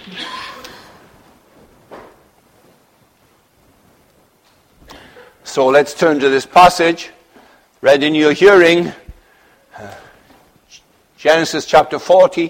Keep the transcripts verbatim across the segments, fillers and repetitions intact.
So let's turn to this passage, read in your hearing, uh, Genesis chapter forty.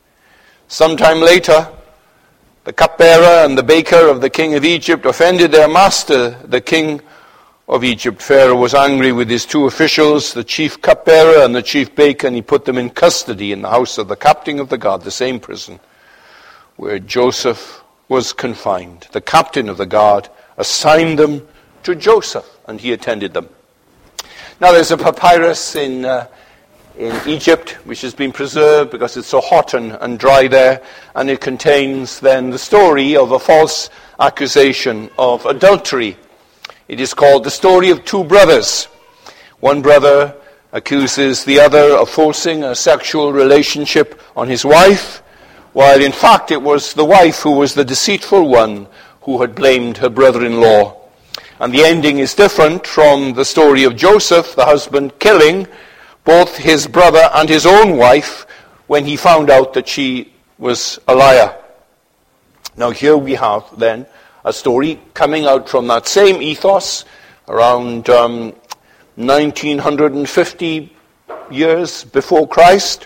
Sometime later, the cupbearer and the baker of the king of Egypt offended their master, the king of Egypt. Pharaoh was angry with his two officials, the chief cupbearer and the chief baker, and he put them in custody in the house of the captain of the guard, the same prison where Joseph was confined. The captain of the guard assigned them to Joseph, and he attended them. Now there's a papyrus in uh, in Egypt which has been preserved because it's so hot and, and dry there, and it contains then the story of a false accusation of adultery. It is called the story of two brothers. One brother accuses the other of forcing a sexual relationship on his wife, while in fact it was the wife who was the deceitful one who had blamed her brother-in-law. And the ending is different from the story of Joseph, the husband killing both his brother and his own wife when he found out that she was a liar. Now here we have then a story coming out from that same ethos around um, nineteen fifty years before Christ.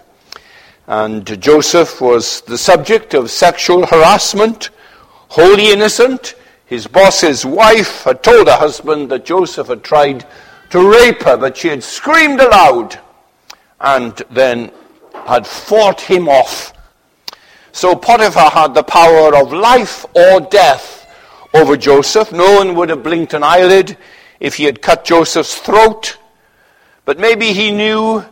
And Joseph was the subject of sexual harassment, wholly innocent. His boss's wife had told her husband that Joseph had tried to rape her, but she had screamed aloud and then had fought him off. So Potiphar had the power of life or death over Joseph. No one would have blinked an eyelid if he had cut Joseph's throat, but maybe he knew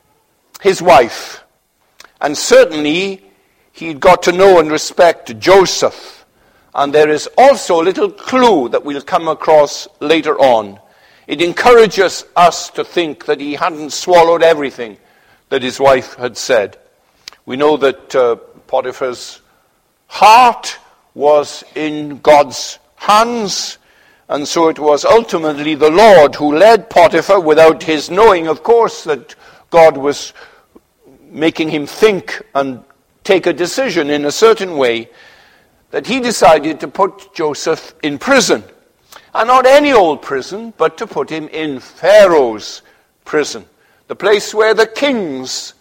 his wife, and certainly he'd got to know and respect Joseph. And there is also a little clue that we'll come across later on. It encourages us to think that he hadn't swallowed everything that his wife had said. We know that uh, Potiphar's heart was in God's hands, and so it was ultimately the Lord who led Potiphar, without his knowing, of course, that God was making him think and take a decision in a certain way, that he decided to put Joseph in prison. And not any old prison, but to put him in Pharaoh's prison, the place where the king's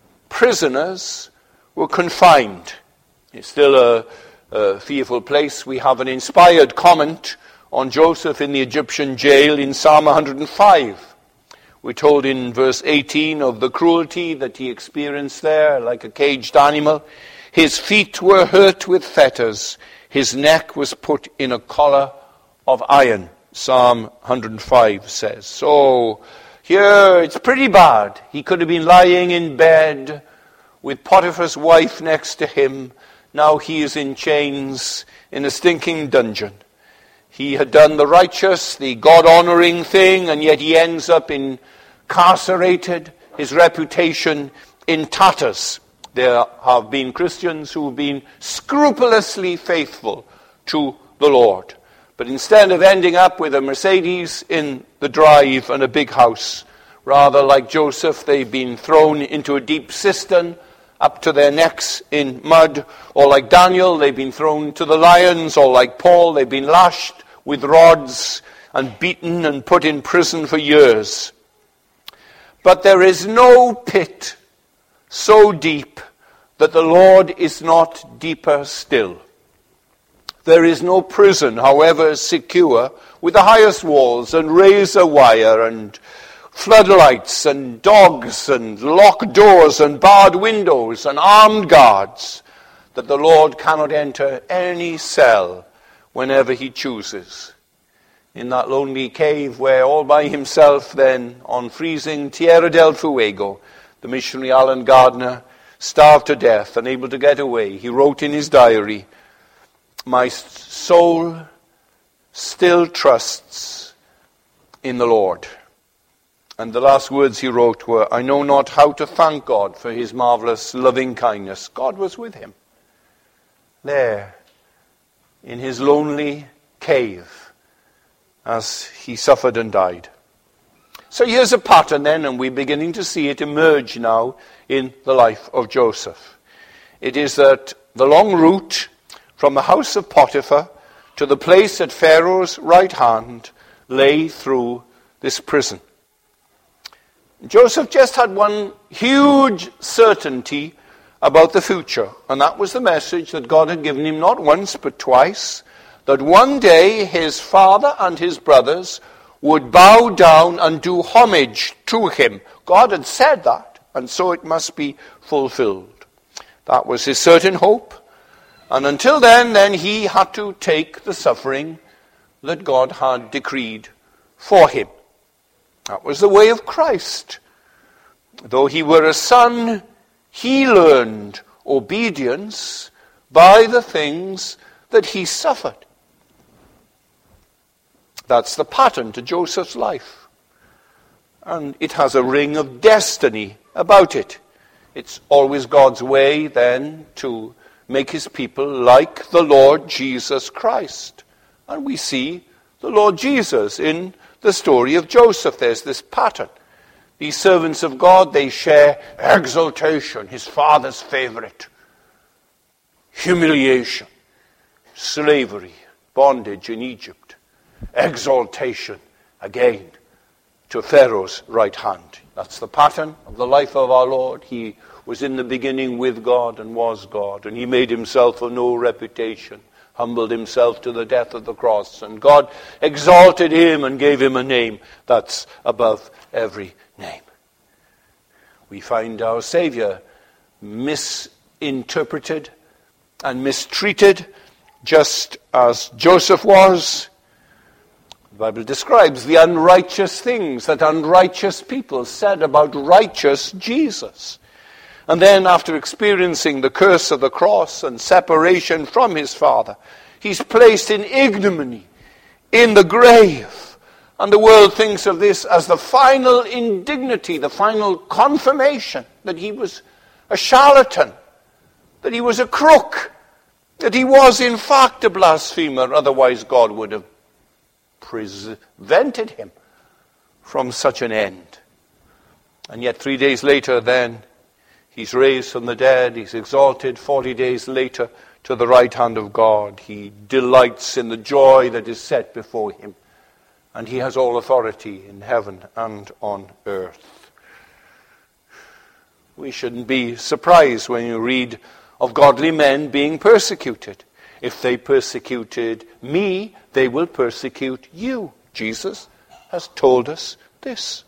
prisoners were confined. It's still a, a fearful place. We have an inspired comment on Joseph in the Egyptian jail in Psalm one hundred five. We're told in verse eighteen of the cruelty that he experienced there, like a caged animal. His feet were hurt with fetters. His neck was put in a collar of iron, Psalm one hundred five says. So here it's pretty bad. He could have been lying in bed with Potiphar's wife next to him. Now he is in chains in a stinking dungeon. He had done the righteous, the God-honoring thing, and yet he ends up incarcerated, his reputation in tatters. There have been Christians who have been scrupulously faithful to the Lord. But instead of ending up with a Mercedes in the drive and a big house, rather like Joseph, they've been thrown into a deep cistern up to their necks in mud. Or like Daniel, they've been thrown to the lions. Or like Paul, they've been lashed with rods and beaten and put in prison for years. But there is no pit so deep that the Lord is not deeper still. There is no prison, however secure, with the highest walls and razor wire and floodlights and dogs and locked doors and barred windows and armed guards, that the Lord cannot enter any cell whenever he chooses. In that lonely cave where all by himself then, on freezing Tierra del Fuego, the missionary Alan Gardner starved to death, unable to get away, he wrote in his diary, "My soul still trusts in the Lord." And the last words he wrote were, "I know not how to thank God for his marvelous loving kindness." God was with him there in his lonely cave as he suffered and died. So here's a pattern then, and we're beginning to see it emerge now in the life of Joseph. It is that the long route from the house of Potiphar to the place at Pharaoh's right hand lay through this prison. Joseph just had one huge certainty about the future, and that was the message that God had given him not once but twice, that one day his father and his brothers would bow down and do homage to him. God had said that, and so it must be fulfilled. That was his certain hope. And until then, then he had to take the suffering that God had decreed for him. That was the way of Christ. Though he were a son, he learned obedience by the things that he suffered. That's the pattern to Joseph's life. And it has a ring of destiny about it. It's always God's way then to make his people like the Lord Jesus Christ. And we see the Lord Jesus in the story of Joseph. There's this pattern. These servants of God, they share exaltation, his father's favorite, humiliation, slavery, bondage in Egypt, exaltation again to Pharaoh's right hand. That's the pattern of the life of our Lord. He was in the beginning with God and was God, and he made himself of no reputation, humbled himself to the death of the cross, and God exalted him and gave him a name that's above every name. We find our Savior misinterpreted and mistreated, just as Joseph was. The Bible describes the unrighteous things that unrighteous people said about righteous Jesus. And then after experiencing the curse of the cross and separation from his Father, he's placed in ignominy in the grave. And the world thinks of this as the final indignity, the final confirmation that he was a charlatan, that he was a crook, that he was in fact a blasphemer. Otherwise God would have prevented him from such an end. And yet three days later then, he's raised from the dead, he's exalted forty days later to the right hand of God. He delights in the joy that is set before him. And he has all authority in heaven and on earth. We shouldn't be surprised when you read of godly men being persecuted. If they persecuted me, they will persecute you. Jesus has told us this.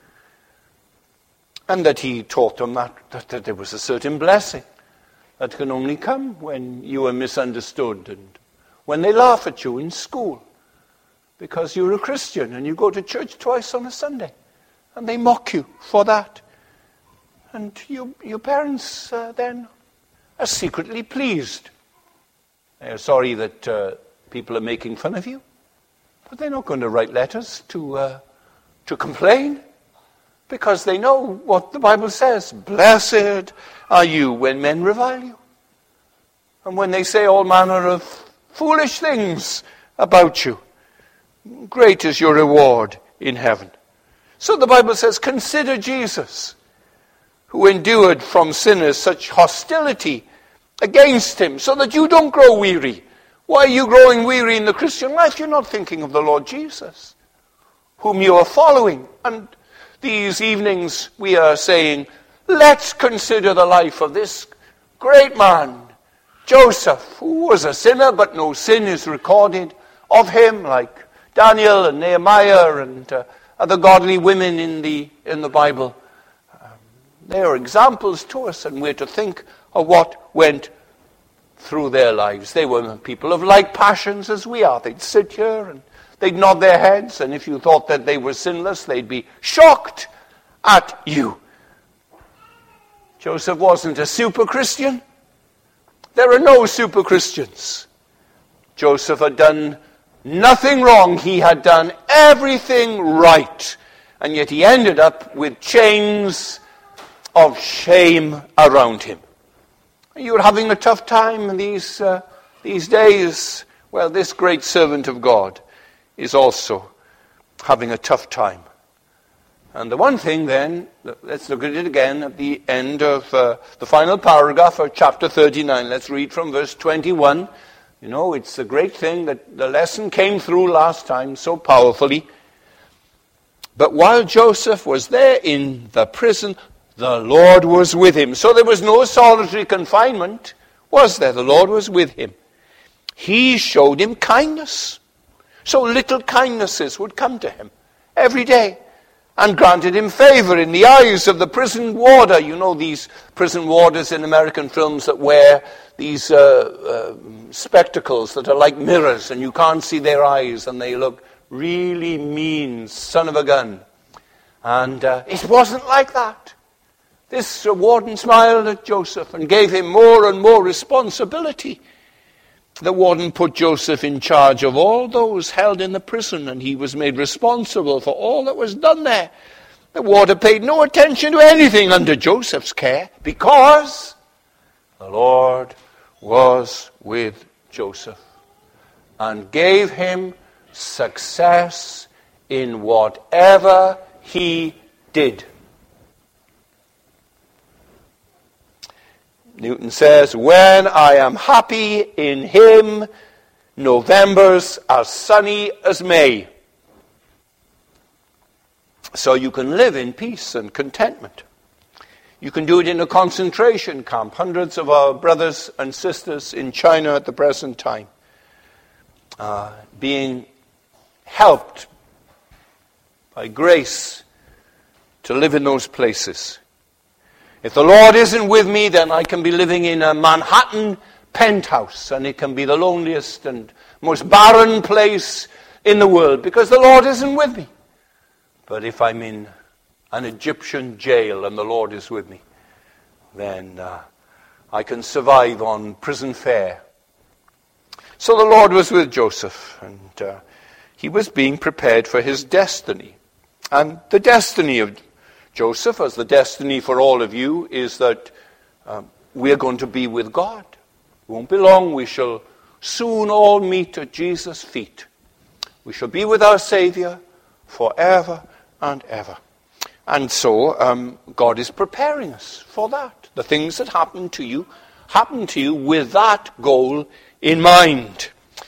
And that he taught them that, that, that there was a certain blessing that can only come when you are misunderstood and when they laugh at you in school because you're a Christian and you go to church twice on a Sunday and they mock you for that. And you, your parents uh, then are secretly pleased. They're sorry that uh, people are making fun of you, but they're not going to write letters to uh, to complain, because they know what the Bible says. Blessed are you when men revile you, and when they say all manner of foolish things about you. Great is your reward in heaven. So the Bible says, consider Jesus, who endured from sinners such hostility against him, so that you don't grow weary. Why are you growing weary in the Christian life? You're not thinking of the Lord Jesus, whom you are following. And these evenings we are saying, let's consider the life of this great man, Joseph, who was a sinner, but no sin is recorded of him, like Daniel and Nehemiah and uh, other godly women in the in the Bible. Um, they are examples to us, and we're to think of what went through their lives. They were people of like passions as we are. They'd sit here and they'd nod their heads, and if you thought that they were sinless, they'd be shocked at you. Joseph wasn't a super Christian. There are no super Christians. Joseph had done nothing wrong. He had done everything right. And yet he ended up with chains of shame around him. You're having a tough time these, uh, these days. Well, this great servant of God is also having a tough time. And the one thing then, let's look at it again at the end of uh, the final paragraph of chapter thirty-nine. Let's read from verse twenty-one You know, it's a great thing that the lesson came through last time so powerfully. But while Joseph was there in the prison, the Lord was with him. So there was no solitary confinement, was there? The Lord was with him. He showed him kindness. So little kindnesses would come to him every day, and granted him favor in the eyes of the prison warder. You know these prison warders in American films that wear these uh, uh, spectacles that are like mirrors, and you can't see their eyes, and they look really mean, son of a gun. And uh, it wasn't like that. This uh, warden smiled at Joseph and gave him more and more responsibility. The warden put Joseph in charge of all those held in the prison, and he was made responsible for all that was done there. The warden paid no attention to anything under Joseph's care, because the Lord was with Joseph and gave him success in whatever he did. Newton says, when I am happy in him, November's as sunny as May. So you can live in peace and contentment. You can do it in a concentration camp. Hundreds of our brothers and sisters in China at the present time uh, being helped by grace to live in those places. If the Lord isn't with me, then I can be living in a Manhattan penthouse, and it can be the loneliest and most barren place in the world, because the Lord isn't with me. But if I'm in an Egyptian jail and the Lord is with me, then uh, I can survive on prison fare. So the Lord was with Joseph, and uh, he was being prepared for his destiny. And the destiny of Joseph, as the destiny for all of you, is that um, we are going to be with God. It won't be long. We shall soon all meet at Jesus' feet. We shall be with our Savior forever and ever. And so um, God is preparing us for that. The things that happen to you, happen to you with that goal in mind.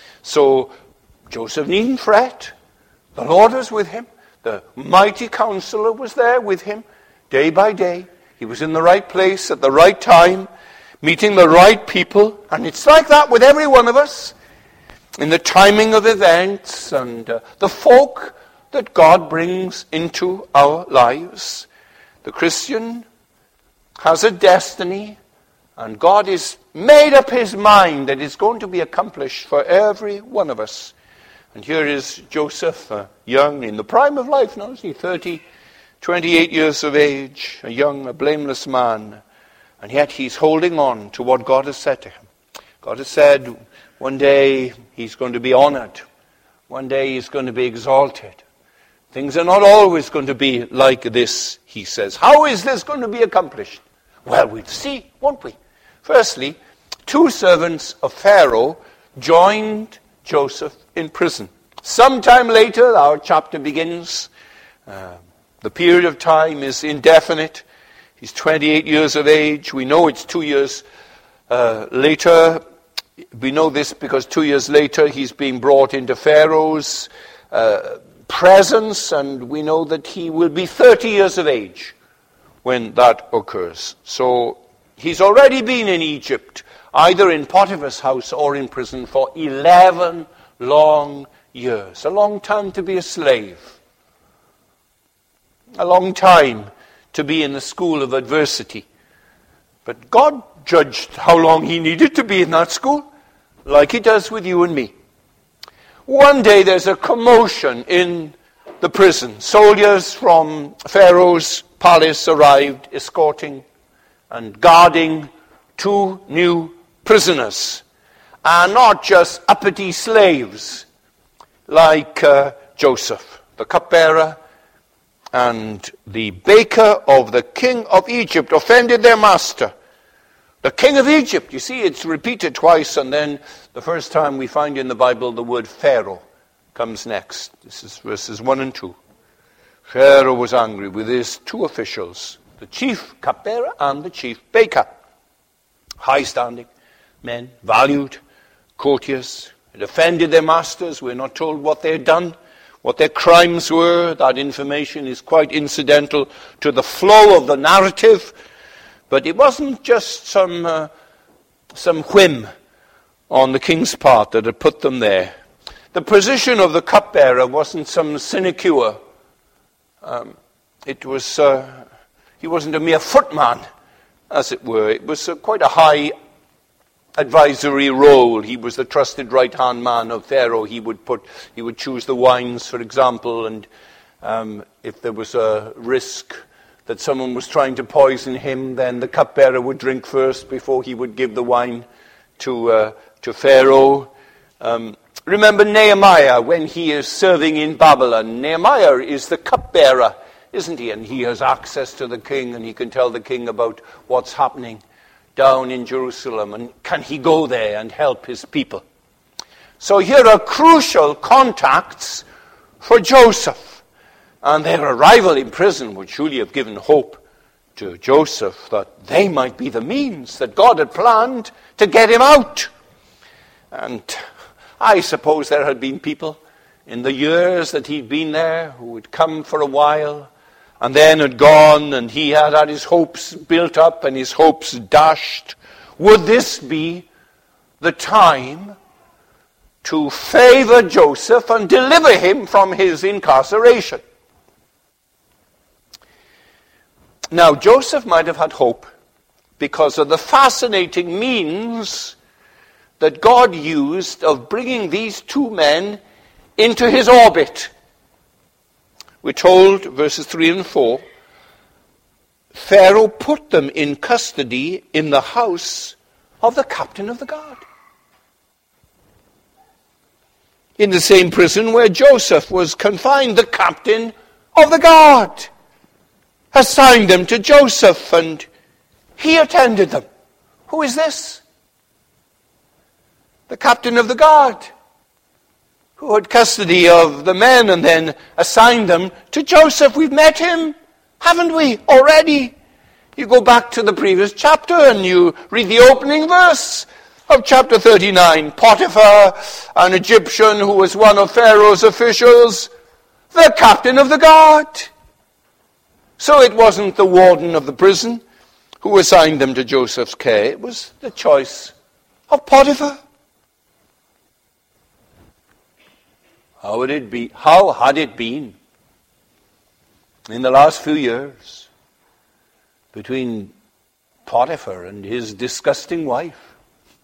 So Joseph needn't fret. The Lord was with him. The mighty counselor was there with him day by day. He was in the right place at the right time, meeting the right people. And it's like that with every one of us, in the timing of events and uh, the folk that God brings into our lives. The Christian has a destiny, and God has made up his mind that it's going to be accomplished for every one of us. And here is Joseph, uh, young, in the prime of life now, is he thirty, twenty-eight years of age, a young, a blameless man. And yet he's holding on to what God has said to him. God has said one day he's going to be honored. One day he's going to be exalted. Things are not always going to be like this, he says. How is this going to be accomplished? Well, we'll see, won't we? Firstly, two servants of Pharaoh joined Joseph in prison. Sometime later, our chapter begins. Uh, the period of time is indefinite. He's twenty-eight years of age. We know it's two years uh, later. We know this because two years later he's being brought into Pharaoh's uh, presence, and we know that he will be thirty years of age when that occurs. So he's already been in Egypt, either in Potiphar's house or in prison for eleven long years. A long time to be a slave. A long time to be in the school of adversity. But God judged how long he needed to be in that school, like he does with you and me. One day there's a commotion in the prison. Soldiers from Pharaoh's palace arrived, escorting and guarding two new prisoners. And not just uppity slaves like uh, Joseph, the cupbearer and the baker of the king of Egypt, offended their master. The king of Egypt, you see, it's repeated twice, and then the first time we find in the Bible the word Pharaoh comes next. This is verses one and two. Pharaoh was angry with his two officials, the chief cupbearer and the chief baker. High-standing men, valued, courtiers. It offended their masters. We're not told what they had done, what their crimes were. That information is quite incidental to the flow of the narrative. But it wasn't just some, uh, some whim on the king's part that had put them there. The position of the cupbearer wasn't some sinecure. Um, it was, uh, he wasn't a mere footman, as it were. It was uh, quite a high advisory role. He was the trusted right-hand man of Pharaoh. He would put, he would choose the wines, for example, and um, if there was a risk that someone was trying to poison him, then the cupbearer would drink first before he would give the wine to uh, to Pharaoh. Um, remember Nehemiah when he is serving in Babylon. Nehemiah is the cupbearer, isn't he? And he has access to the king, and he can tell the king about what's happening down in Jerusalem, and can he go there and help his people? So here are crucial contacts for Joseph, and their arrival in prison would surely have given hope to Joseph that they might be the means that God had planned to get him out. And I suppose there had been people in the years that he'd been there who would come for a while and then had gone, and he had had his hopes built up and his hopes dashed. Would this be the time to favor Joseph and deliver him from his incarceration? Now, Joseph might have had hope because of the fascinating means that God used of bringing these two men into his orbit. We're told, verses three and four, Pharaoh put them in custody in the house of the captain of the guard. In the same prison where Joseph was confined, the captain of the guard assigned them to Joseph, and he attended them. Who is this? The captain of the guard, who had custody of the men and then assigned them to Joseph. We've met him, haven't we, already? You go back to the previous chapter and you read the opening verse of chapter thirty-nine. Potiphar, an Egyptian who was one of Pharaoh's officials, the captain of the guard. So it wasn't the warden of the prison who assigned them to Joseph's care. It was the choice of Potiphar. How would it be? How had it been in the last few years between Potiphar and his disgusting wife?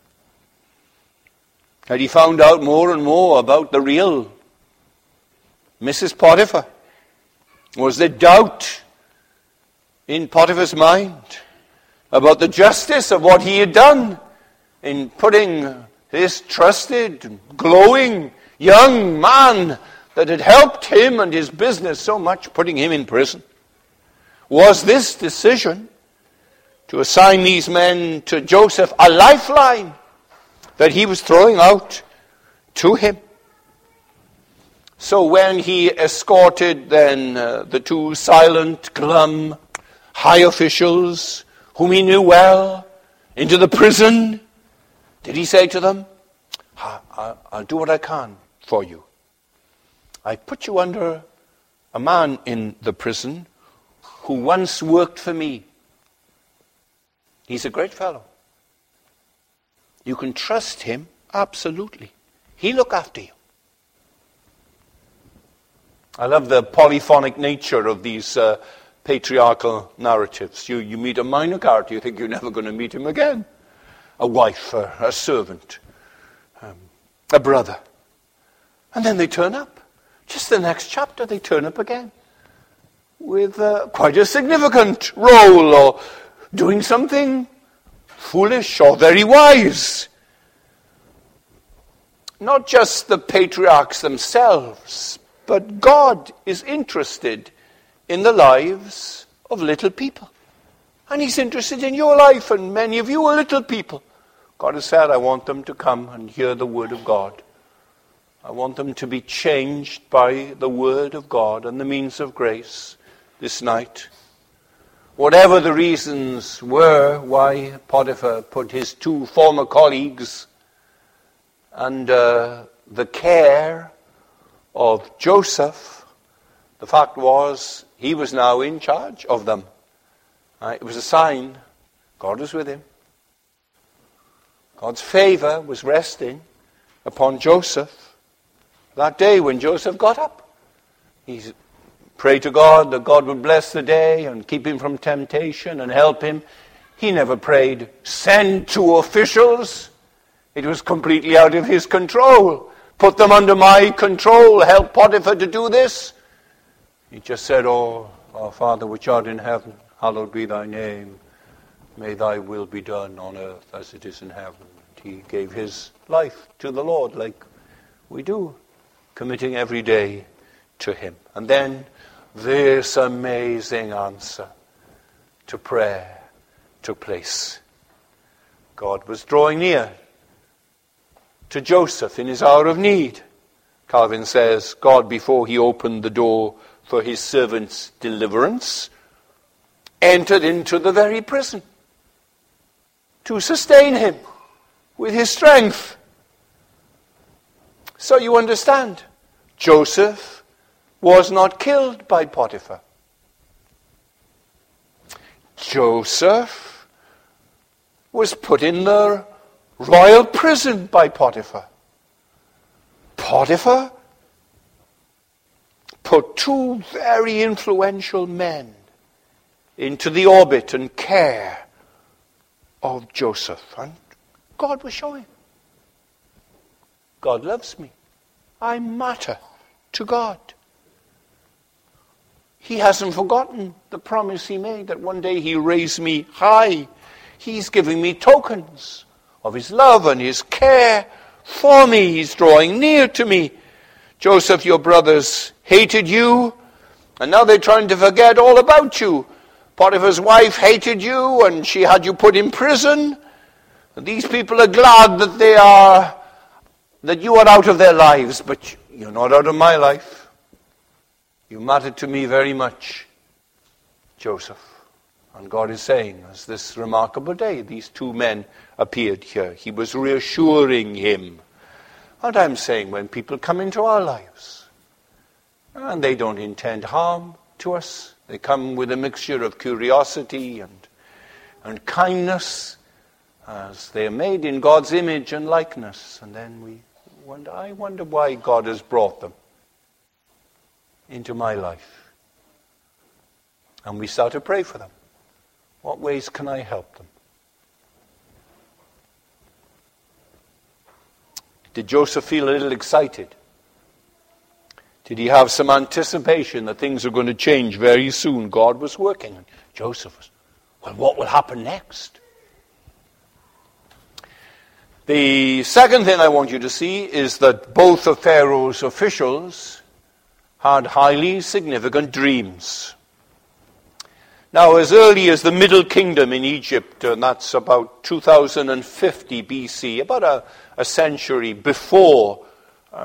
Had he found out more and more about the real Missus Potiphar? Was there doubt in Potiphar's mind about the justice of what he had done in putting this trusted, glowing young man that had helped him and his business so much, putting him in prison? Was this decision to assign these men to Joseph a lifeline that he was throwing out to him? So when he escorted then uh, the two silent, glum, high officials whom he knew well into the prison, did he say to them, I'll do what I can for you. I put you under a man in the prison who once worked for me. He's a great fellow. You can trust him absolutely. He'll look after you. I love the polyphonic nature of these uh, patriarchal narratives. You, you meet a minor character, you think you're never going to meet him again. A wife, a, a servant, um, a brother. And then they turn up. Just the next chapter, they turn up again with uh, quite a significant role or doing something foolish or very wise. Not just the patriarchs themselves, but God is interested in the lives of little people. And he's interested in your life, and many of you are little people. God has said, I want them to come and hear the word of God. I want them to be changed by the word of God and the means of grace this night. Whatever the reasons were why Potiphar put his two former colleagues under the care of Joseph, the fact was he was now in charge of them. Uh, it was a sign God was with him. God's favor was resting upon Joseph. That day when Joseph got up, he prayed to God that God would bless the day and keep him from temptation and help him. He never prayed, send two officials. It was completely out of his control. Put them under my control. Help Potiphar to do this. He just said, oh, our Father which art in heaven, hallowed be thy name. May thy will be done on earth as it is in heaven. He gave his life to the Lord like we do, committing every day to him. And then this amazing answer to prayer took place. God was drawing near to Joseph in his hour of need. Calvin says, God, before he opened the door for his servant's deliverance, entered into the very prison to sustain him with his strength. So you understand, Joseph was not killed by Potiphar. Joseph was put in the royal prison by Potiphar. Potiphar put two very influential men into the orbit and care of Joseph. And God was showing, God loves me. I matter to God. He hasn't forgotten the promise he made that one day he'll raise me high. He's giving me tokens of his love and his care for me. He's drawing near to me. Joseph, your brothers hated you, and now they're trying to forget all about you. Potiphar's wife hated you, and she had you put in prison. And these people are glad that they are, that you are out of their lives, but you're not out of my life. You matter to me very much, Joseph. And God is saying, as this remarkable day, these two men appeared here. He was reassuring him. And I'm saying, when people come into our lives, and they don't intend harm to us, they come with a mixture of curiosity and, and kindness, as they are made in God's image and likeness. And then we wonder, I wonder why God has brought them into my life. And we start to pray for them. What ways can I help them? Did Joseph feel a little excited? Did he have some anticipation that things are going to change very soon? God was working. And Joseph was, well, what will happen next? The second thing I want you to see is that both of Pharaoh's officials had highly significant dreams. Now, as early as the Middle Kingdom in Egypt, and that's about two thousand fifty B C, about a, a century before uh,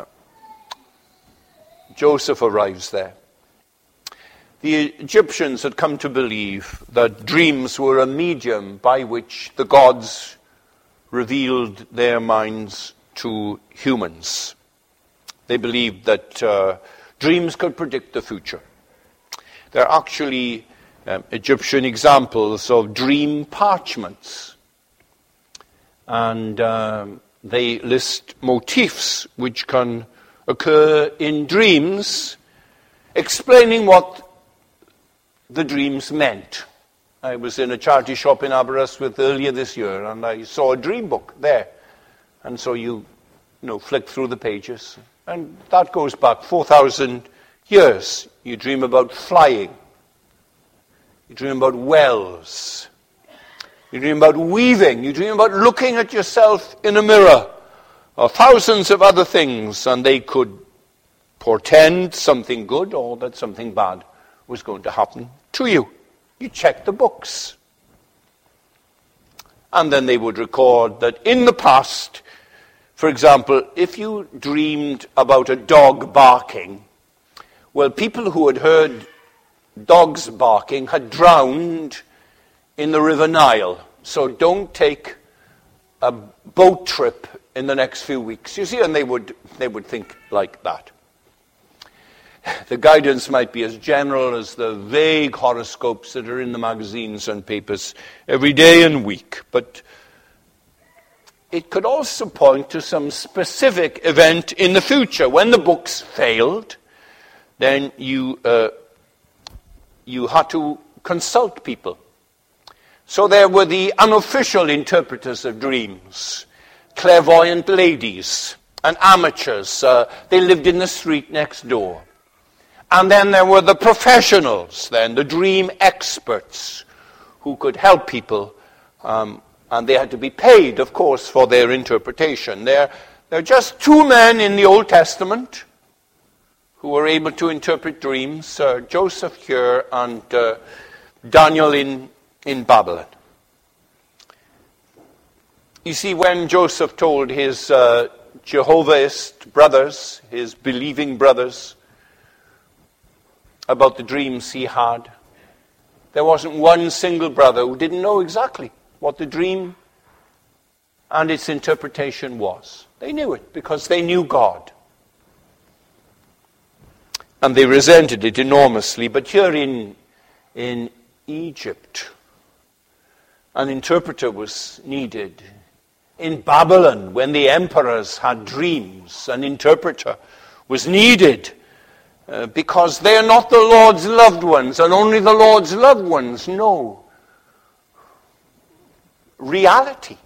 Joseph arrives there, the Egyptians had come to believe that dreams were a medium by which the gods revealed their minds to humans. They believed that uh, dreams could predict the future. There are actually um, Egyptian examples of dream parchments. And um, they list motifs which can occur in dreams, explaining what the dreams meant. I was in a charity shop in Aberystwyth earlier this year, and I saw a dream book there. And so you, you know, flick through the pages. And that goes back four thousand years. You dream about flying. You dream about wells. You dream about weaving. You dream about looking at yourself in a mirror. Or thousands of other things. And they could portend something good or that something bad was going to happen to you. You check the books. And then they would record that in the past, for example, if you dreamed about a dog barking, well, people who had heard dogs barking had drowned in the River Nile. So don't take a boat trip in the next few weeks. You see, and they would they would think like that. The guidance might be as general as the vague horoscopes that are in the magazines and papers every day and week. But it could also point to some specific event in the future. When the books failed, then you uh, you had to consult people. So there were the unofficial interpreters of dreams, clairvoyant ladies and amateurs. Uh, they lived in the street next door. And then there were the professionals, then, the dream experts who could help people. Um, and they had to be paid, of course, for their interpretation. There, there are just two men in the Old Testament who were able to interpret dreams, uh, Joseph here and uh, Daniel in, in Babylon. You see, when Joseph told his uh, Jehovahist brothers, his believing brothers, about the dreams he had, there wasn't one single brother who didn't know exactly what the dream and its interpretation was. They knew it because they knew God. And they resented it enormously. But here in, in Egypt, an interpreter was needed. In Babylon, when the emperors had dreams, an interpreter was needed. Uh, because they are not the Lord's loved ones, and only the Lord's loved ones know reality.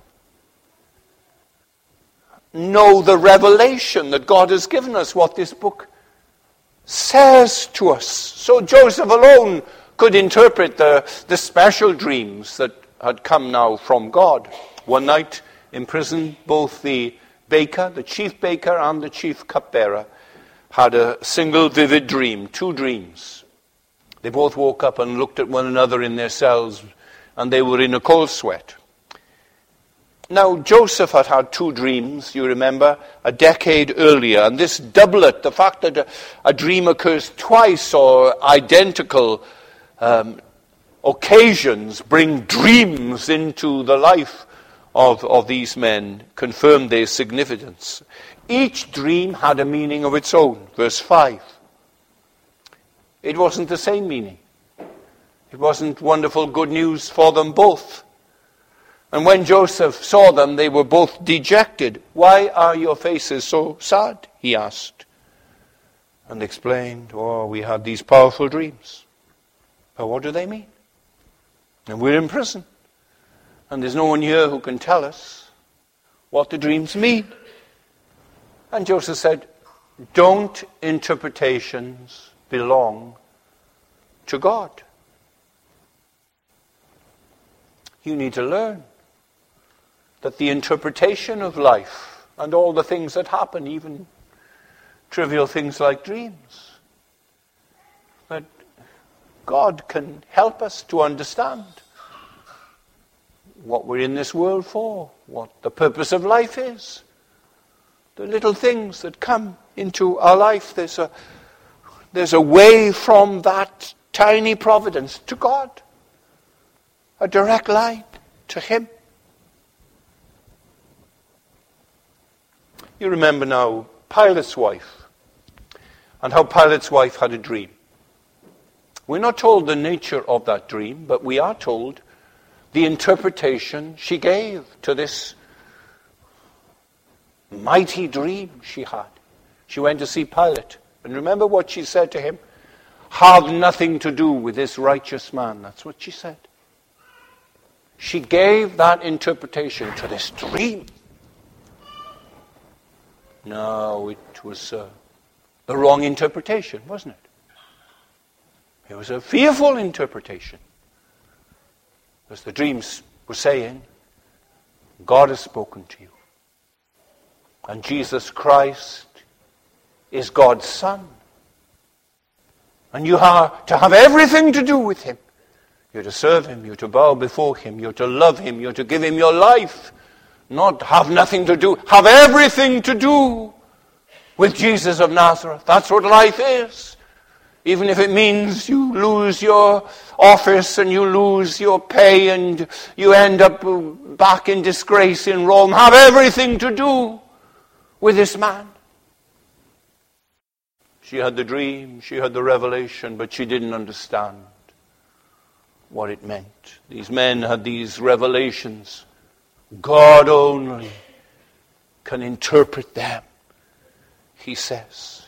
Know the revelation that God has given us, what this book says to us. So Joseph alone could interpret the, the special dreams that had come now from God. One night in prison, both the baker, the chief baker, and the chief cupbearer had a single vivid dream, two dreams. They both woke up and looked at one another in their cells, and they were in a cold sweat. Now, Joseph had had two dreams, you remember, a decade earlier, and this doublet, the fact that a, a dream occurs twice or identical um, occasions bring dreams into the life of, of these men, confirmed their significance. Each dream had a meaning of its own. Verse five. It wasn't the same meaning. It wasn't wonderful good news for them both. And when Joseph saw them, they were both dejected. Why are your faces so sad? He asked. And explained, oh, we had these powerful dreams. But what do they mean? And we're in prison. And there's no one here who can tell us what the dreams mean. And Joseph said, don't interpretations belong to God? You need to learn that the interpretation of life and all the things that happen, even trivial things like dreams, that God can help us to understand what we're in this world for, what the purpose of life is. The little things that come into our life, there's a, there's a way from that tiny providence to God. A direct line to Him. You remember now Pilate's wife, and how Pilate's wife had a dream. We're not told the nature of that dream, but we are told the interpretation she gave to this mighty dream she had. She went to see Pilate. And remember what she said to him? Have nothing to do with this righteous man. That's what she said. She gave that interpretation to this dream. No, it was uh, the wrong interpretation, wasn't it? It was a fearful interpretation. As the dreams were saying, God has spoken to you. And Jesus Christ is God's Son. And you are to have everything to do with Him. You're to serve Him, you're to bow before Him, you're to love Him, you're to give Him your life. Not have nothing to do, have everything to do with Jesus of Nazareth. That's what life is. Even if it means you lose your office and you lose your pay and you end up back in disgrace in Rome, have everything to do with this man. She had the dream, she had the revelation, but she didn't understand what it meant. These men had these revelations. God only can interpret them, he says.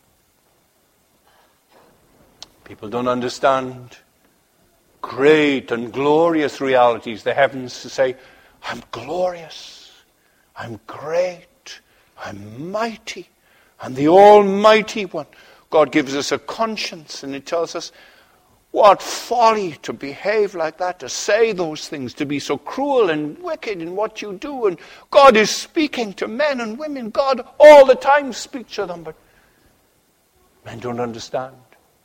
People don't understand great and glorious realities. The heavens to say, I'm glorious, I'm great, I'm mighty, I'm the Almighty One. God gives us a conscience and He tells us, what folly to behave like that, to say those things, to be so cruel and wicked in what you do. And God is speaking to men and women. God all the time speaks to them, but men don't understand.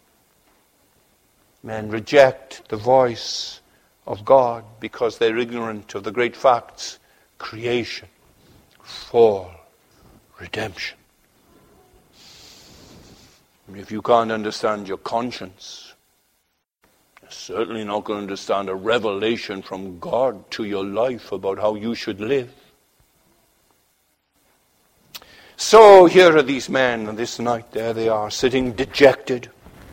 Men reject the voice of God because they're ignorant of the great facts: creation, fall, redemption. And if you can't understand your conscience, you're certainly not going to understand a revelation from God to your life about how you should live. So here are these men, and this night there they are, sitting dejected.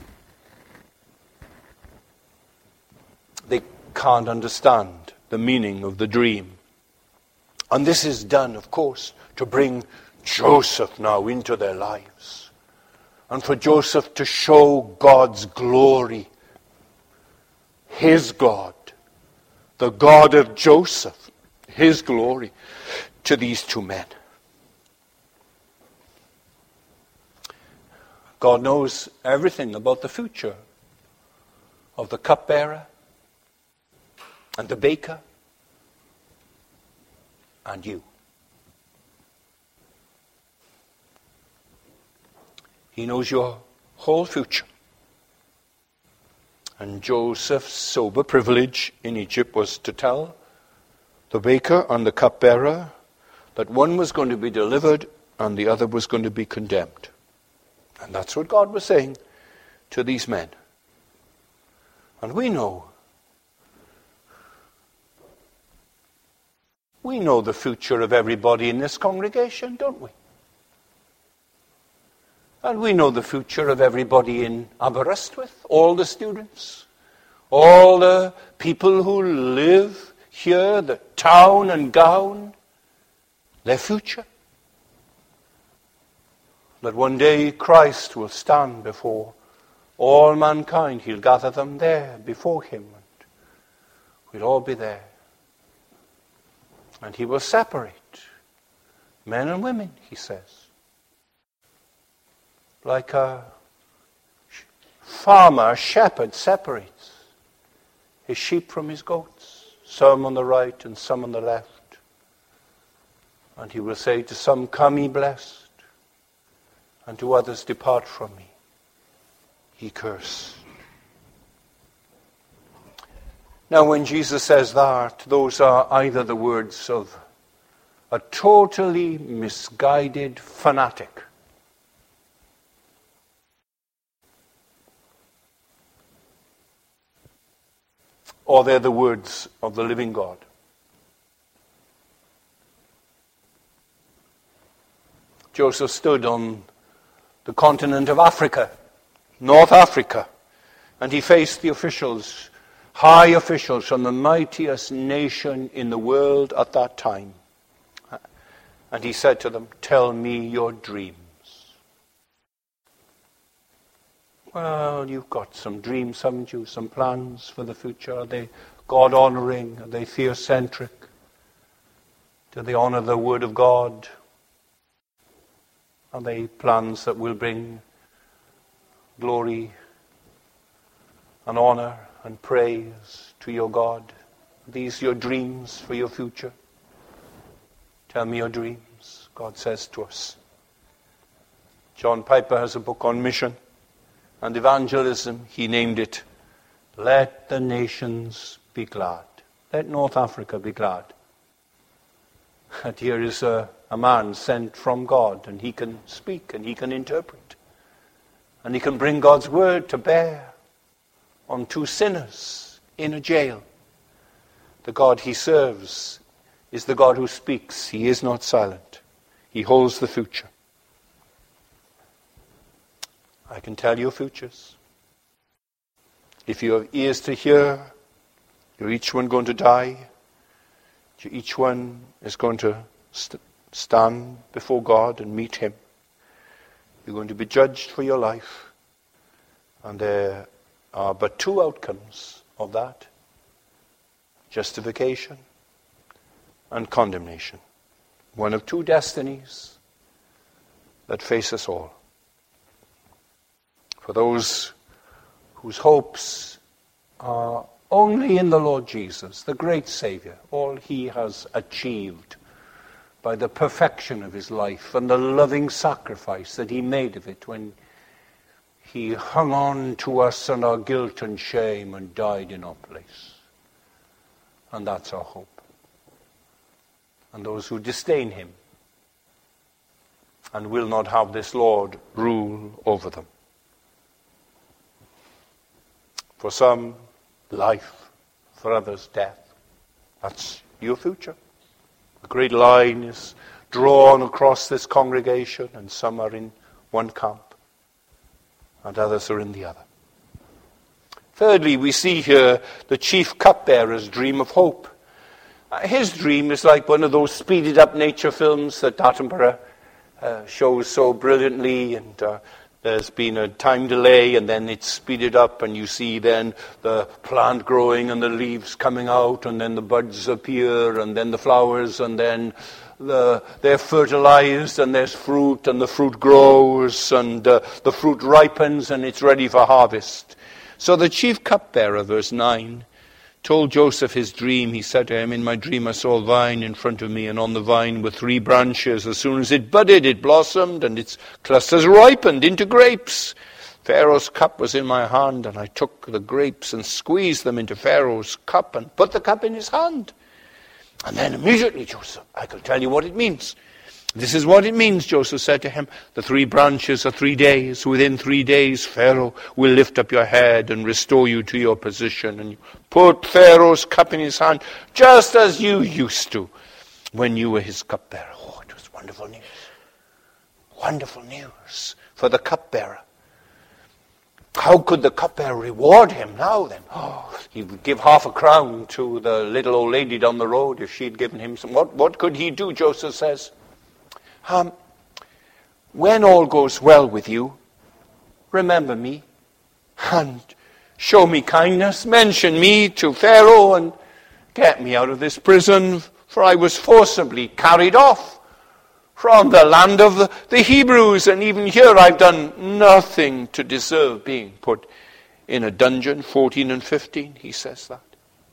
They can't understand the meaning of the dream. And this is done, of course, to bring Joseph now into their lives. And for Joseph to show God's glory, his God, the God of Joseph, his glory, to these two men. God knows everything about the future of the cupbearer and the baker and you. He knows your whole future. And Joseph's sober privilege in Egypt was to tell the baker and the cupbearer that one was going to be delivered and the other was going to be condemned. And that's what God was saying to these men. And we know, we know the future of everybody in this congregation, don't we? And we know the future of everybody in Aberystwyth, all the students, all the people who live here, the town and gown, their future. That one day Christ will stand before all mankind. He'll gather them there before him, and we'll all be there. And he will separate men and women, he says. Like a farmer, a shepherd separates his sheep from his goats, some on the right and some on the left. And he will say to some, come ye blessed, and to others, depart from me, ye cursed. Now when Jesus says that, those are either the words of a totally misguided fanatic, or they're the words of the living God. Joseph stood on the continent of Africa, North Africa, and he faced the officials, high officials from the mightiest nation in the world at that time. And he said to them, tell me your dreams. Well, you've got some dreams, haven't you? Some plans for the future. Are they God-honoring? Are they theocentric? Do they honor the Word of God? Are they plans that will bring glory and honor and praise to your God? Are these your dreams for your future? Tell me your dreams, God says to us. John Piper has a book on mission and evangelism. He named it, Let the Nations Be Glad. Let North Africa be glad. And here is a, a man sent from God, and he can speak and he can interpret. And he can bring God's word to bear on two sinners in a jail. The God he serves is the God who speaks. He is not silent. He holds the future. I can tell you futures. If you have ears to hear, you're each one going to die. Each one is going to st- stand before God and meet him. You're going to be judged for your life. And there are but two outcomes of that: justification and condemnation. One of two destinies that face us all. For those whose hopes are only in the Lord Jesus, the great Savior, all he has achieved by the perfection of his life and the loving sacrifice that he made of it when he hung on to us and our guilt and shame and died in our place. And that's our hope. And those who disdain him and will not have this Lord rule over them. For some, life. For others, death. That's your future. A great line is drawn across this congregation, and some are in one camp and others are in the other. Thirdly, we see here the chief cupbearer's dream of hope. Uh, his dream is like one of those speeded up nature films that Attenborough uh, shows so brilliantly, and uh, there's been a time delay and then it's speeded up and you see then the plant growing and the leaves coming out and then the buds appear and then the flowers and then the, they're fertilized and there's fruit and the fruit grows and uh, the fruit ripens and it's ready for harvest. So the chief cupbearer, verse nine, told Joseph his dream. He said to him, "In my dream I saw a vine in front of me, and on the vine were three branches. As soon as it budded, it blossomed, and its clusters ripened into grapes. Pharaoh's cup was in my hand, and I took the grapes and squeezed them into Pharaoh's cup and put the cup in his hand." And then immediately, Joseph, I can tell you what it means. "This is what it means," Joseph said to him. "The three branches are three days. Within three days, Pharaoh will lift up your head and restore you to your position. And you put Pharaoh's cup in his hand, just as you used to when you were his cupbearer." Oh, it was wonderful news. Wonderful news for the cupbearer. How could the cupbearer reward him now then? Oh, he would give half a crown to the little old lady down the road if she'd given him some. What, what could he do, Joseph says? Um, when all goes well with you, remember me and show me kindness. Mention me to Pharaoh and get me out of this prison, for I was forcibly carried off from the land of the, the Hebrews, and even here I've done nothing to deserve being put in a dungeon. fourteen and fifteen, he says that.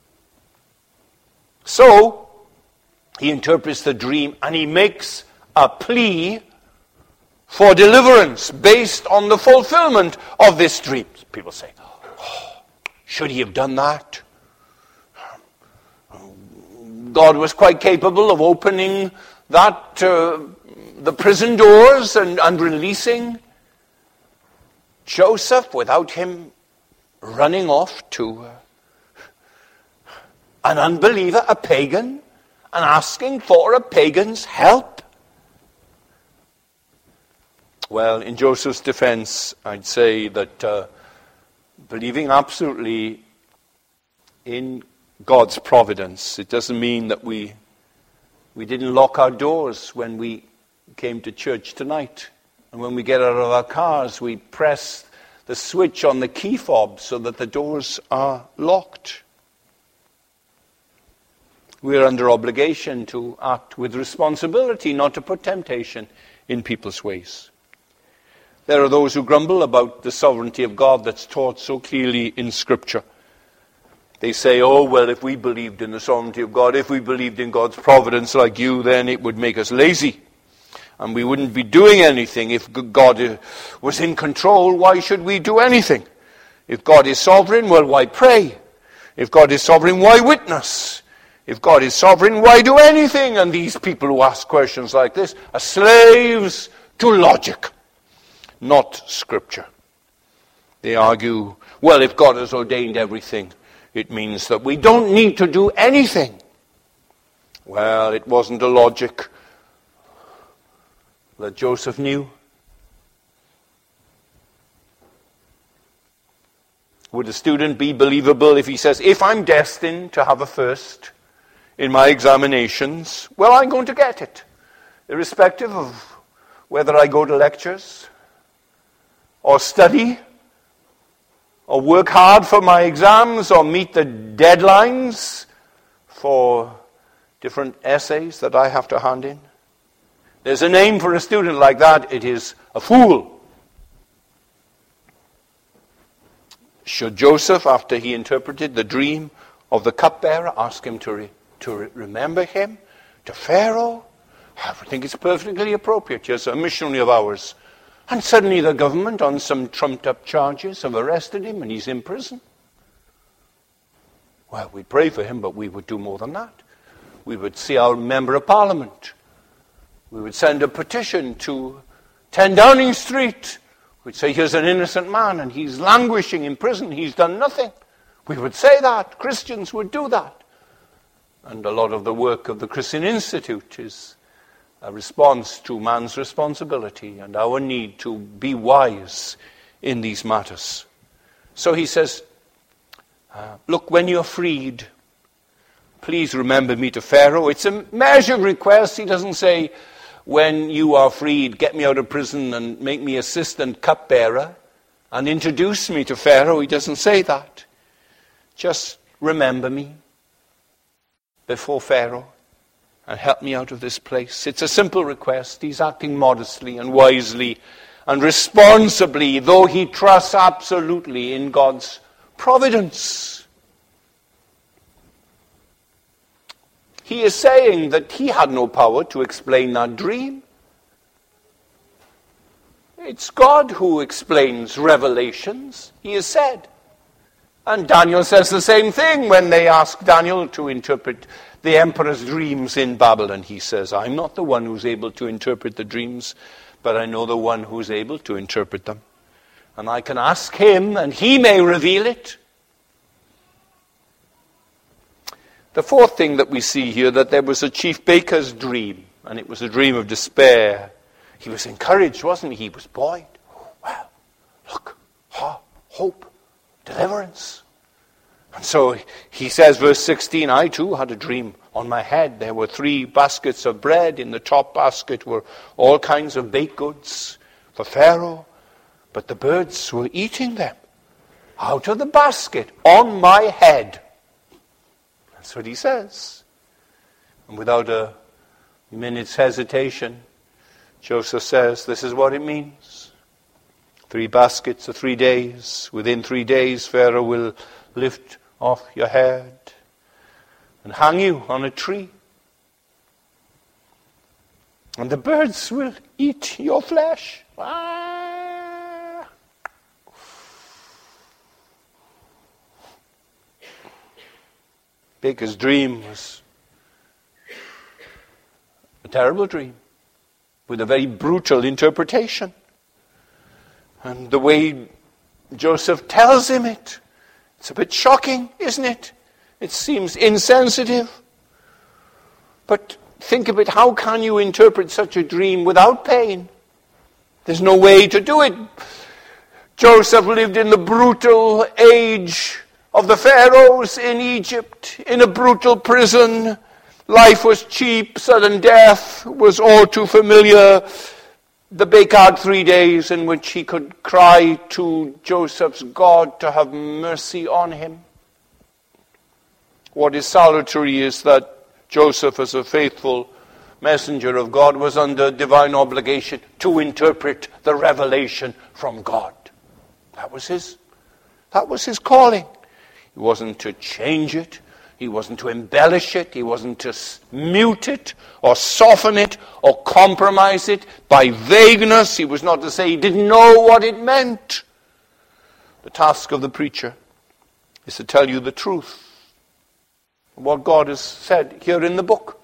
So, he interprets the dream and he makes a plea for deliverance based on the fulfillment of this dream. People say, oh, should he have done that? God was quite capable of opening that, uh, the prison doors and, and releasing Joseph without him running off to uh, an unbeliever, a pagan, and asking for a pagan's help. Well, in Joseph's defense, I'd say that uh, believing absolutely in God's providence, it doesn't mean that we we didn't lock our doors when we came to church tonight. And when we get out of our cars, we press the switch on the key fob so that the doors are locked. We're under obligation to act with responsibility, not to put temptation in people's ways. There are those who grumble about the sovereignty of God that's taught so clearly in Scripture. They say, oh, well, if we believed in the sovereignty of God, if we believed in God's providence like you, then it would make us lazy. And we wouldn't be doing anything. If God was in control, why should we do anything? If God is sovereign, well, why pray? If God is sovereign, why witness? If God is sovereign, why do anything? And these people who ask questions like this are slaves to logic, not Scripture. They argue, well, if God has ordained everything, it means that we don't need to do anything. Well, it wasn't a logic that Joseph knew. Would a student be believable if he says, if I'm destined to have a first in my examinations, well, I'm going to get it, irrespective of whether I go to lectures or study or work hard for my exams or meet the deadlines for different essays that I have to hand in? There's a name for a student like that. It is a fool. Should Joseph, after he interpreted the dream of the cupbearer, ask him to, re, to re, remember him to Pharaoh? I think it's perfectly appropriate. Here's a missionary of ours. And suddenly the government, on some trumped-up charges, have arrested him and he's in prison. Well, we'd pray for him, but we would do more than that. We would see our member of parliament. We would send a petition to ten Downing Street. We'd say, here's an innocent man and he's languishing in prison. He's done nothing. We would say that. Christians would do that. And a lot of the work of the Christian Institute is a response to man's responsibility and our need to be wise in these matters. So he says, uh, look, when you're freed, please remember me to Pharaoh. It's a measured request. He doesn't say, when you are freed, get me out of prison and make me assistant cupbearer and introduce me to Pharaoh. He doesn't say that. Just remember me before Pharaoh and help me out of this place. It's a simple request. He's acting modestly and wisely and responsibly, though he trusts absolutely in God's providence. He is saying that he had no power to explain that dream. It's God who explains revelations, he has said. And Daniel says the same thing when they ask Daniel to interpret the emperor's dreams in Babylon. He says, I'm not the one who's able to interpret the dreams, but I know the one who's able to interpret them. And I can ask him, and he may reveal it. The fourth thing that we see here, that there was a chief baker's dream, and it was a dream of despair. He was encouraged, wasn't he? He was buoyed. Well, look, hope, deliverance. And so he says, verse sixteen, I too had a dream on my head. There were three baskets of bread. In the top basket were all kinds of baked goods for Pharaoh, but the birds were eating them out of the basket on my head. That's what he says. And without a minute's hesitation, Joseph says, this is what it means. Three baskets of three days. Within three days, Pharaoh will lift off your head and hang you on a tree. And the birds will eat your flesh. Ah. Baker's dream was a terrible dream with a very brutal interpretation. And the way Joseph tells him it, it's a bit shocking, isn't it? It seems insensitive. But think of it, how can you interpret such a dream without pain? There's no way to do it. Joseph lived in the brutal age of the pharaohs in Egypt, in a brutal prison. Life was cheap, sudden death was all too familiar. The baker had three days in which he could cry to Joseph's God to have mercy on him. What is salutary is that Joseph, as a faithful messenger of God, was under divine obligation to interpret the revelation from God. That was his, that was his calling. He wasn't to change it. He wasn't to embellish it. He wasn't to mute it or soften it or compromise it by vagueness. He was not to say he didn't know what it meant. The task of the preacher is to tell you the truth. What God has said here in the book.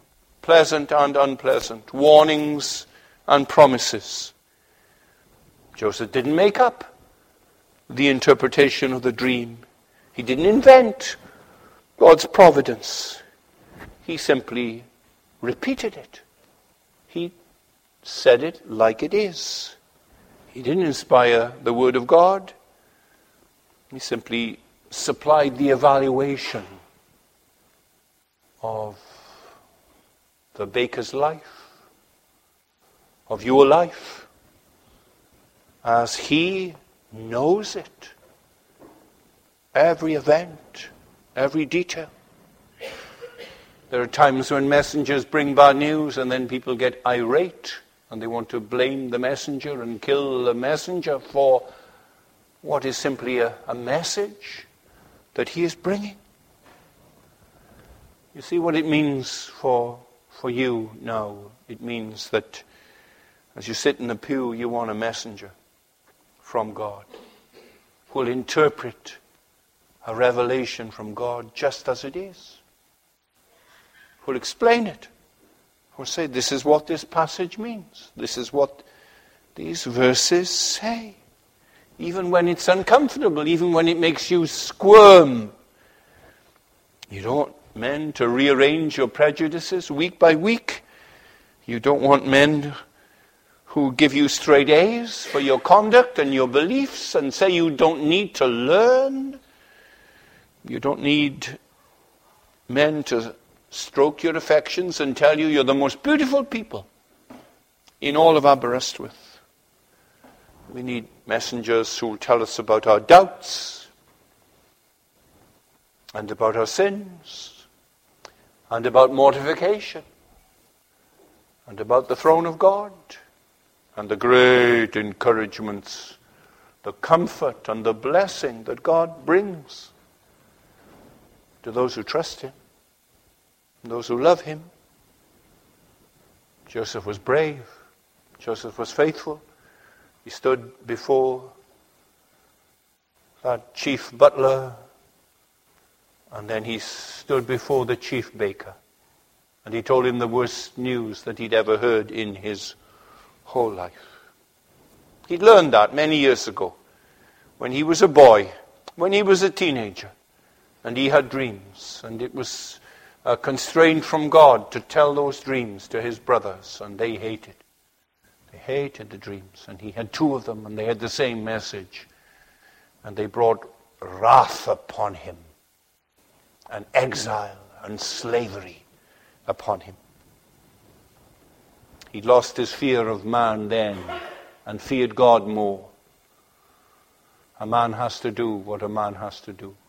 Pleasant and unpleasant. Warnings and promises. Joseph didn't make up the interpretation of the dream. He didn't invent God's providence. He simply repeated it. He said it like it is. He didn't inspire the Word of God. He simply supplied the evaluation of the baker's life, of your life, as he knows it. Every event, every detail. There are times when messengers bring bad news and then people get irate and they want to blame the messenger and kill the messenger for what is simply a, a message that he is bringing. You see what it means for, for you now? It means that as you sit in the pew, you want a messenger from God who will interpret a revelation from God just as it is. Who will explain it. Who will say, this is what this passage means. This is what these verses say. Even when it's uncomfortable, even when it makes you squirm. You don't want men to rearrange your prejudices week by week. You don't want men who give you straight A's for your conduct and your beliefs and say you don't need to learn. You don't need men to stroke your affections and tell you you're the most beautiful people in all of Aberystwyth. We need messengers who will tell us about our doubts and about our sins and about mortification and about the throne of God and the great encouragements, the comfort and the blessing that God brings to those who trust him, those who love him. Joseph was brave. Joseph was faithful. He stood before that chief butler, and then he stood before the chief baker, and he told him the worst news that he'd ever heard in his whole life. He'd learned that many years ago, when he was a boy, when he was a teenager, and he had dreams, and it was a constraint from God to tell those dreams to his brothers, and they hated. They hated the dreams, and he had two of them, and they had the same message. And they brought wrath upon him, and exile and slavery upon him. He lost his fear of man then, and feared God more. A man has to do what a man has to do.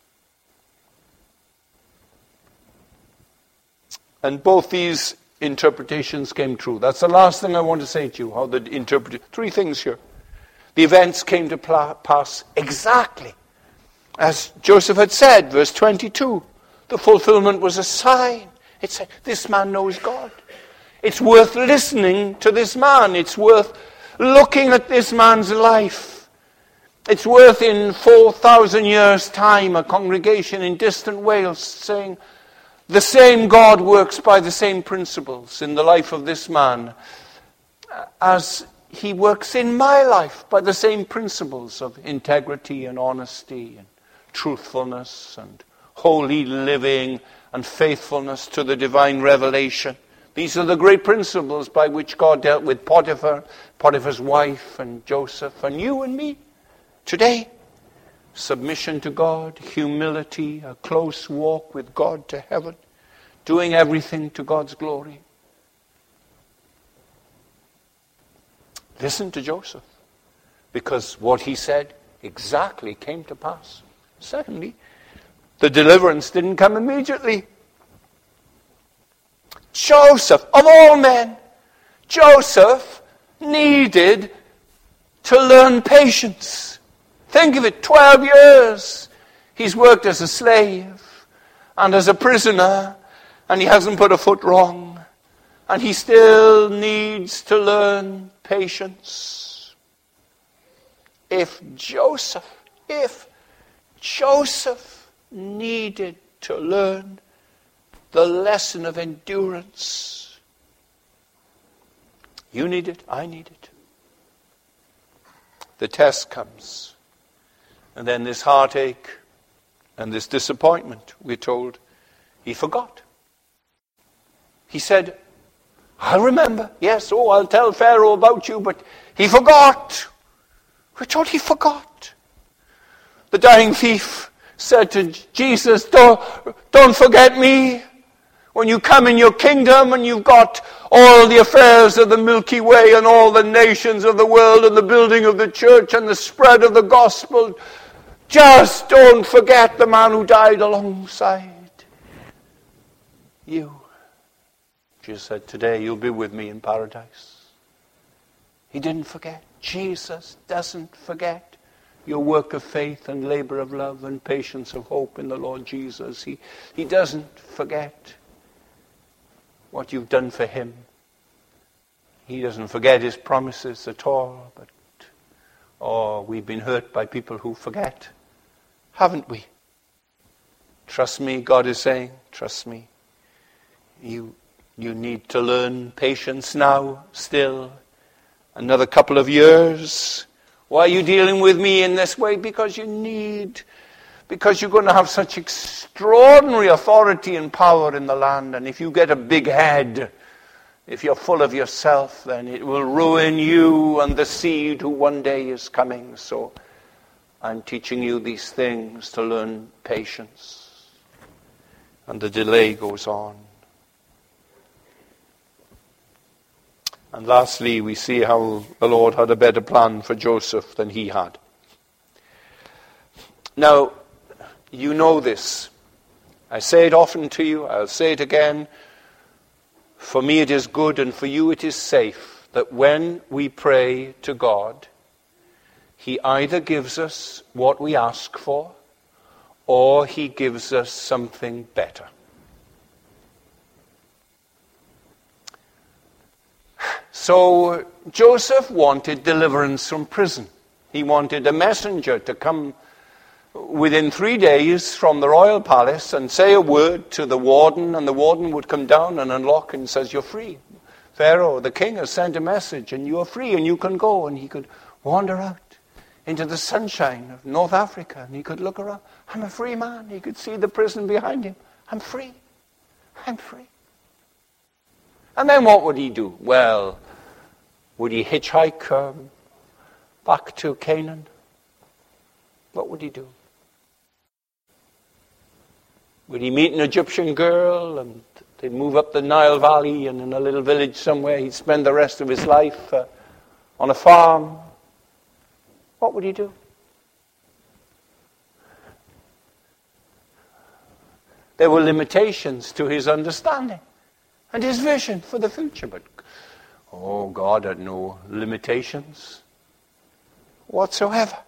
And both these interpretations came true. That's the last thing I want to say to you, how the interpret three things here. The events came to pla- pass exactly as Joseph had said, verse twenty-two. The fulfillment was a sign. It said, this man knows God. It's worth listening to this man. It's worth looking at this man's life. It's worth in four thousand years' time a congregation in distant Wales saying, the same God works by the same principles in the life of this man as he works in my life by the same principles of integrity and honesty and truthfulness and holy living and faithfulness to the divine revelation. These are the great principles by which God dealt with Potiphar, Potiphar's wife, and Joseph, and you and me today. Submission to God, humility, a close walk with God to heaven, doing everything to God's glory. Listen to Joseph, because what he said exactly came to pass. Secondly, the deliverance didn't come immediately. Joseph, of all men, Joseph needed to learn patience. Think of it, twelve years. He's worked as a slave and as a prisoner, and he hasn't put a foot wrong. And he still needs to learn patience. If Joseph, if Joseph needed to learn the lesson of endurance, you need it, I need it. the test comes. And then this heartache and this disappointment, we're told, he forgot. He said, I'll remember. Yes, oh, I'll tell Pharaoh about you, but he forgot. We're told he forgot. The dying thief said to Jesus, don't, don't forget me. When you come in your kingdom and you've got all the affairs of the Milky Way and all the nations of the world and the building of the church and the spread of the gospel, just don't forget the man who died alongside you. Jesus said, today you'll be with me in paradise. He didn't forget. Jesus doesn't forget your work of faith and labor of love and patience of hope in the Lord Jesus. He, he doesn't forget what you've done for him. He doesn't forget his promises at all. But, oh, we've been hurt by people who forget, haven't we? Trust me, God is saying, trust me. You, you need to learn patience now, still. Another couple of years. Why are you dealing with me in this way? Because you need, because you're going to have such extraordinary authority and power in the land. And if you get a big head, if you're full of yourself, then it will ruin you and the seed who one day is coming. So I'm teaching you these things to learn patience. And the delay goes on. And lastly, we see how the Lord had a better plan for Joseph than he had. Now, you know this. I say it often to you. I'll say it again. For me it is good and for you it is safe that when we pray to God, he either gives us what we ask for or he gives us something better. So Joseph wanted deliverance from prison. He wanted a messenger to come within three days from the royal palace and say a word to the warden, and the warden would come down and unlock and says, you're free. Pharaoh, the king, has sent a message and you are free and you can go. And he could wander out into the sunshine of North Africa and he could look around. I'm a free man. He could see the prison behind him. I'm free. I'm free. And then what would he do? Well, would he hitchhike um, back to Canaan? What would he do? Would he meet an Egyptian girl and they'd move up the Nile Valley and in a little village somewhere he'd spend the rest of his life uh, on a farm? What would he do? There were limitations to his understanding and his vision for the future. But, oh, God had no limitations whatsoever.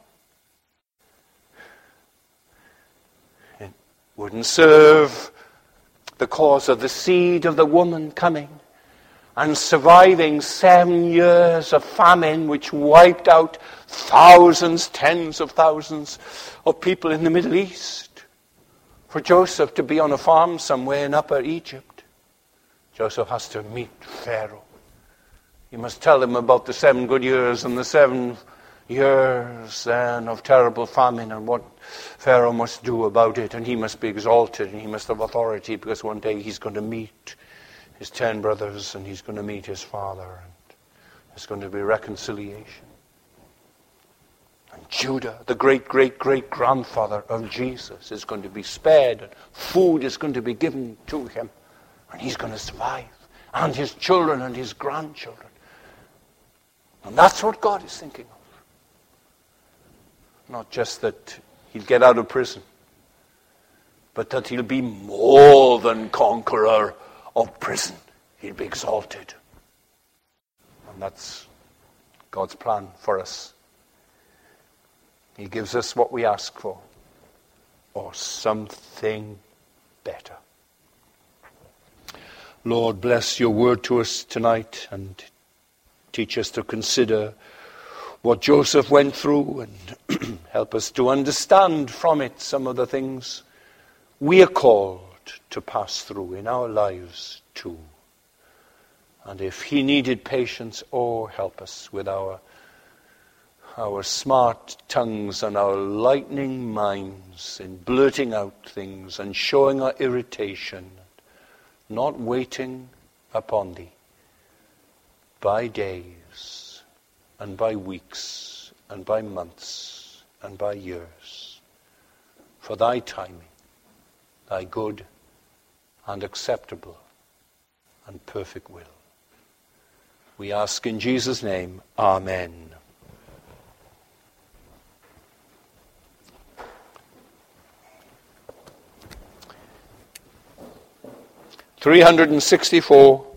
It wouldn't serve the cause of the seed of the woman coming and surviving seven years of famine which wiped out thousands, tens of thousands of people in the Middle East. For Joseph to be on a farm somewhere in Upper Egypt, Joseph has to meet Pharaoh. He must tell him about the seven good years and the seven years then of terrible famine and what Pharaoh must do about it. And he must be exalted and he must have authority because one day he's going to meet his ten brothers and he's going to meet his father and there's going to be reconciliation. And Judah, the great, great, great grandfather of Jesus, is going to be spared and food is going to be given to him and he's going to survive. And his children and his grandchildren. And that's what God is thinking of. Not just that he'll get out of prison, but that he'll be more than conqueror of prison. He'll be exalted. And that's God's plan for us. He gives us what we ask for, or something better. Lord, bless your word to us tonight and teach us to consider what Joseph went through and help us to understand from it some of the things we are called to pass through in our lives too. And if he needed patience, oh, help us with our our smart tongues and our lightning minds in blurting out things and showing our irritation, not waiting upon thee by days and by weeks and by months and by years, for thy timing, thy good and acceptable and perfect will. We ask in Jesus' name, Amen. three hundred sixty-four